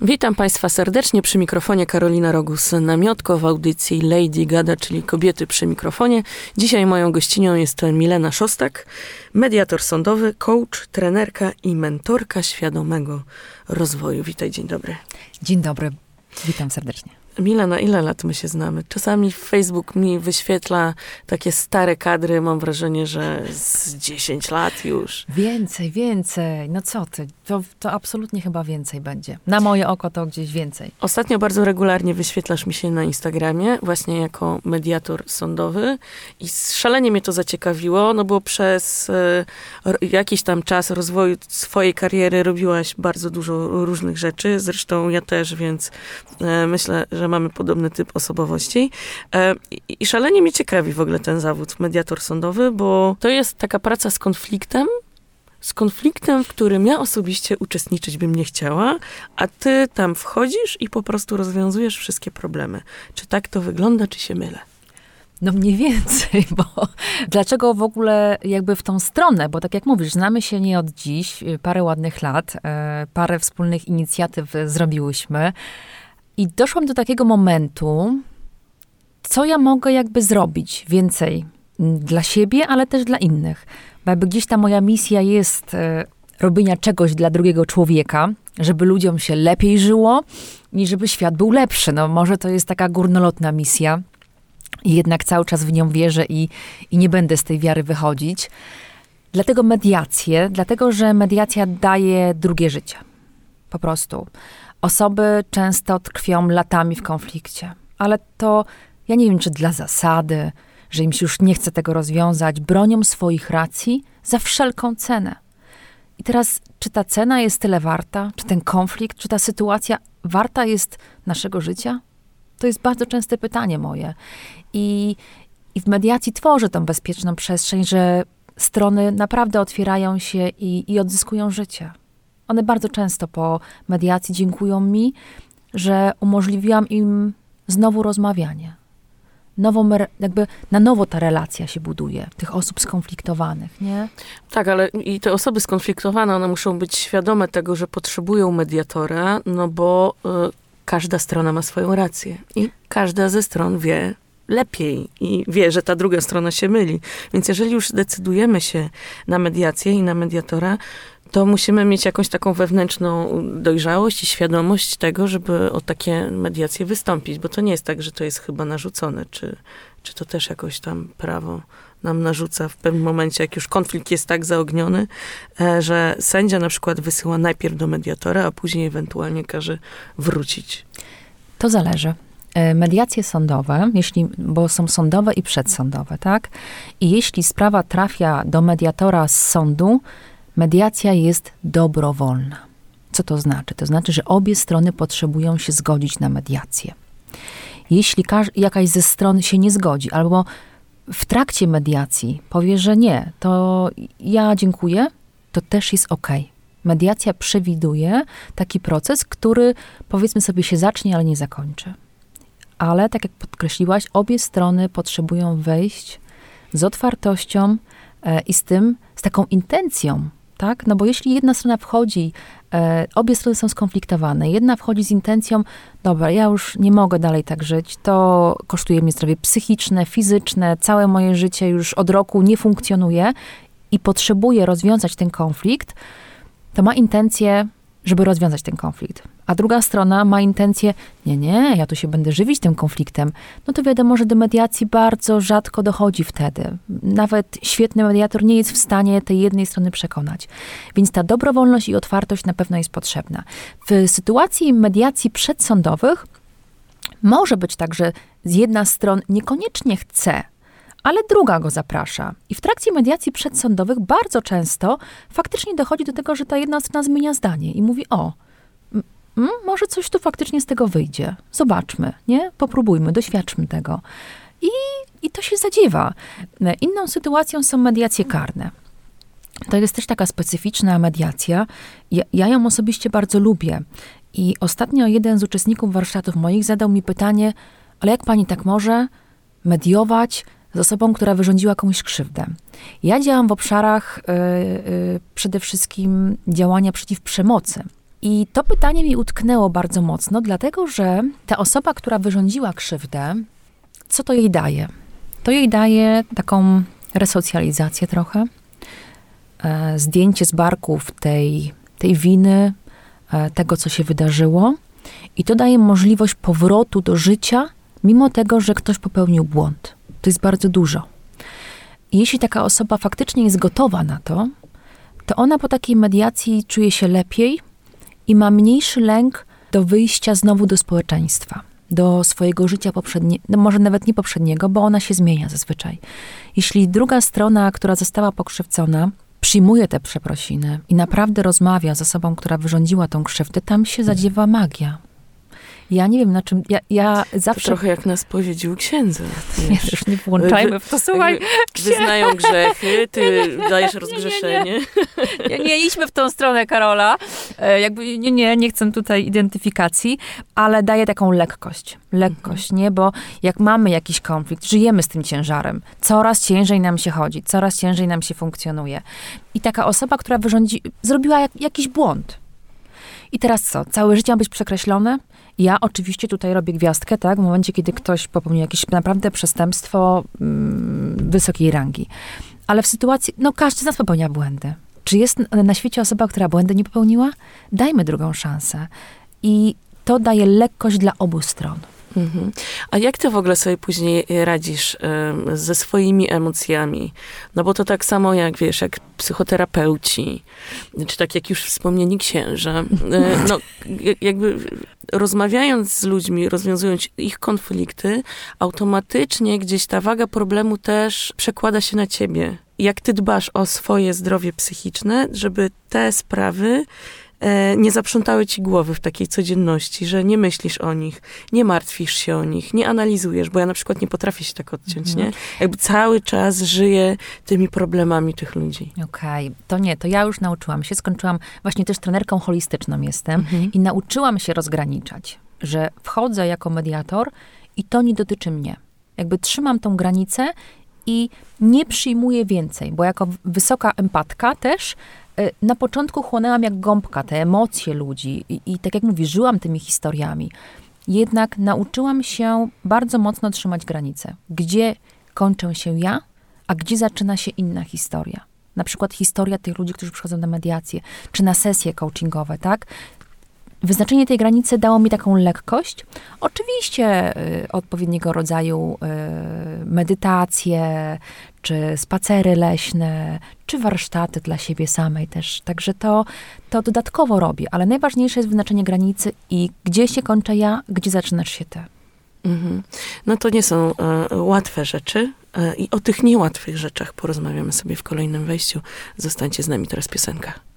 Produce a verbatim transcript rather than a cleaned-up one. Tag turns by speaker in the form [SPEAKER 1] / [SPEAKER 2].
[SPEAKER 1] Witam Państwa serdecznie przy mikrofonie Karolina Rogus-Namiotko w audycji Lady Gada, czyli kobiety przy mikrofonie. Dzisiaj moją gościnią jest Milena Szostak, mediator sądowy, coach, trenerka i mentorka świadomego rozwoju. Witaj, dzień dobry.
[SPEAKER 2] Dzień dobry, witam serdecznie.
[SPEAKER 1] Milena, ile lat my się znamy? Czasami Facebook mi wyświetla takie stare kadry, mam wrażenie, że z dziesięć lat już.
[SPEAKER 2] Więcej, więcej. No co ty, to, to absolutnie chyba więcej będzie. Na moje oko to gdzieś więcej.
[SPEAKER 1] Ostatnio bardzo regularnie wyświetlasz mi się na Instagramie, właśnie jako mediator sądowy i szalenie mnie to zaciekawiło, no bo przez e, jakiś tam czas rozwoju swojej kariery robiłaś bardzo dużo różnych rzeczy, zresztą ja też, więc e, myślę, że że mamy podobny typ osobowości. E, I szalenie mnie ciekawi w ogóle ten zawód, mediator sądowy, bo to jest taka praca z konfliktem, z konfliktem, w którym ja osobiście uczestniczyć bym nie chciała, a ty tam wchodzisz i po prostu rozwiązujesz wszystkie problemy. Czy tak to wygląda, czy się mylę?
[SPEAKER 2] No mniej więcej, bo dlaczego w ogóle jakby w tą stronę? Bo tak jak mówisz, znamy się nie od dziś, parę ładnych lat, e, parę wspólnych inicjatyw zrobiłyśmy. I doszłam do takiego momentu, co ja mogę jakby zrobić więcej dla siebie, ale też dla innych. Bo jakby gdzieś ta moja misja jest e, robienia czegoś dla drugiego człowieka, żeby ludziom się lepiej żyło i żeby świat był lepszy. No może to jest taka górnolotna misja i jednak cały czas w nią wierzę i, i nie będę z tej wiary wychodzić. Dlatego mediacje, dlatego że mediacja daje drugie życie. Po prostu. Osoby często tkwią latami w konflikcie, ale to, ja nie wiem, czy dla zasady, że im się już nie chce tego rozwiązać, bronią swoich racji za wszelką cenę. I teraz, czy ta cena jest tyle warta? Czy ten konflikt, czy ta sytuacja warta jest naszego życia? To jest bardzo częste pytanie moje. I, i w mediacji tworzę tą bezpieczną przestrzeń, że strony naprawdę otwierają się i, i odzyskują życie. One bardzo często po mediacji dziękują mi, że umożliwiłam im znowu rozmawianie. Nowo, jakby na nowo ta relacja się buduje, tych osób skonfliktowanych, nie?
[SPEAKER 1] Tak, ale i te osoby skonfliktowane, one muszą być świadome tego, że potrzebują mediatora, no bo y, każda strona ma swoją rację i każda ze stron wie lepiej i wie, że ta druga strona się myli. Więc jeżeli już decydujemy się na mediację i na mediatora, to musimy mieć jakąś taką wewnętrzną dojrzałość i świadomość tego, żeby o takie mediacje wystąpić, bo to nie jest tak, że to jest chyba narzucone, czy, czy to też jakoś tam prawo nam narzuca w pewnym momencie, jak już konflikt jest tak zaogniony, że sędzia na przykład wysyła najpierw do mediatora, a później ewentualnie każe wrócić.
[SPEAKER 2] To zależy. Mediacje sądowe, jeśli, bo są sądowe i przedsądowe, tak? I jeśli sprawa trafia do mediatora z sądu, mediacja jest dobrowolna. Co to znaczy? To znaczy, że obie strony potrzebują się zgodzić na mediację. Jeśli każ- jakaś ze stron się nie zgodzi, albo w trakcie mediacji powie, że nie, to ja dziękuję, to też jest okej. Mediacja przewiduje taki proces, który powiedzmy sobie się zacznie, ale nie zakończy. Ale tak jak podkreśliłaś, obie strony potrzebują wejść z otwartością e, i z tym, z taką intencją, tak? No bo jeśli jedna strona wchodzi, e, obie strony są skonfliktowane, jedna wchodzi z intencją, dobra, ja już nie mogę dalej tak żyć, to kosztuje mnie zdrowie psychiczne, fizyczne, całe moje życie już od roku nie funkcjonuje i potrzebuję rozwiązać ten konflikt, to ma intencję, żeby rozwiązać ten konflikt. A druga strona ma intencję, nie, nie, ja tu się będę żywić tym konfliktem. No to wiadomo, że do mediacji bardzo rzadko dochodzi wtedy. Nawet świetny mediator nie jest w stanie tej jednej strony przekonać. Więc ta dobrowolność i otwartość na pewno jest potrzebna. W sytuacji mediacji przedsądowych może być tak, że z jedna stron niekoniecznie chce, ale druga go zaprasza. I w trakcie mediacji przedsądowych bardzo często faktycznie dochodzi do tego, że ta jedna strona zmienia zdanie i mówi, o, m, może coś tu faktycznie z tego wyjdzie. Zobaczmy, nie? Popróbujmy, doświadczmy tego. I, i to się zadziewa. Inną sytuacją są mediacje karne. To jest też taka specyficzna mediacja. Ja, ja ją osobiście bardzo lubię. I ostatnio jeden z uczestników warsztatów moich zadał mi pytanie, ale jak pani tak może mediować z osobą, która wyrządziła komuś krzywdę? Ja działam w obszarach y, y, przede wszystkim działania przeciw przemocy. I to pytanie mi utknęło bardzo mocno, dlatego że ta osoba, która wyrządziła krzywdę, co to jej daje? To jej daje taką resocjalizację trochę, e, zdjęcie z barków tej, tej winy, e, tego, co się wydarzyło. I to daje możliwość powrotu do życia, mimo tego, że ktoś popełnił błąd. To jest bardzo dużo. I jeśli taka osoba faktycznie jest gotowa na to, to ona po takiej mediacji czuje się lepiej i ma mniejszy lęk do wyjścia znowu do społeczeństwa, do swojego życia poprzedniego, no może nawet nie poprzedniego, bo ona się zmienia zazwyczaj. Jeśli druga strona, która została pokrzywdzona, przyjmuje te przeprosiny i naprawdę rozmawia z osobą, która wyrządziła tą krzywdę, tam się zadziewa magia. Ja nie wiem, na czym... Ja, ja zawsze...
[SPEAKER 1] To trochę jak na spowiedzi u księdza.
[SPEAKER 2] Nie, już nie włączajmy w to, słuchaj.
[SPEAKER 1] Wyznają grzechy, ty dajesz rozgrzeszenie.
[SPEAKER 2] Nie, nie, nie. nie, nie idźmy w tą stronę, Karola. E, jakby, nie, nie, nie chcę tutaj identyfikacji, ale daje taką lekkość. Lekkość, mhm. nie? Bo jak mamy jakiś konflikt, żyjemy z tym ciężarem. Coraz ciężej nam się chodzi, coraz ciężej nam się funkcjonuje. I taka osoba, która wyrządzi... zrobiła jak, jakiś błąd. I teraz co? Całe życie ma być przekreślone? Ja oczywiście tutaj robię gwiazdkę, tak? W momencie, kiedy ktoś popełnił jakieś naprawdę przestępstwo mm, wysokiej rangi. Ale w sytuacji, no każdy z nas popełnia błędy. Czy jest na świecie osoba, która błędy nie popełniła? Dajmy drugą szansę. I to daje lekkość dla obu stron.
[SPEAKER 1] Mhm. A jak ty w ogóle sobie później radzisz y, ze swoimi emocjami? No bo to tak samo jak, wiesz, jak psychoterapeuci, czy tak jak już wspomnieni księża. Y, no, jakby rozmawiając z ludźmi, rozwiązując ich konflikty, automatycznie gdzieś ta waga problemu też przekłada się na ciebie. Jak ty dbasz o swoje zdrowie psychiczne, żeby te sprawy nie zaprzątały ci głowy w takiej codzienności, że nie myślisz o nich, nie martwisz się o nich, nie analizujesz, bo ja na przykład nie potrafię się tak odciąć, mhm. nie? Jakby cały czas żyję tymi problemami tych ludzi.
[SPEAKER 2] Okej, okay. To nie, to ja już nauczyłam się, skończyłam, właśnie też trenerką holistyczną jestem mhm. i nauczyłam się rozgraniczać, że wchodzę jako mediator i to nie dotyczy mnie. Jakby trzymam tą granicę i nie przyjmuję więcej, bo jako wysoka empatka też na początku chłonęłam jak gąbka te emocje ludzi i, i tak jak mówisz, żyłam tymi historiami. Jednak nauczyłam się bardzo mocno trzymać granice. Gdzie kończę się ja, a gdzie zaczyna się inna historia. Na przykład historia tych ludzi, którzy przychodzą na mediacje, czy na sesje coachingowe, tak? Wyznaczenie tej granicy dało mi taką lekkość. Oczywiście y, odpowiedniego rodzaju y, medytacje, czy spacery leśne, czy warsztaty dla siebie samej też. Także to, to dodatkowo robię, ale najważniejsze jest wyznaczenie granicy i gdzie się kończę ja, gdzie zaczynasz się ty.
[SPEAKER 1] Mhm. No to nie są e, łatwe rzeczy e, i o tych niełatwych rzeczach porozmawiamy sobie w kolejnym wejściu. Zostańcie z nami, teraz piosenka.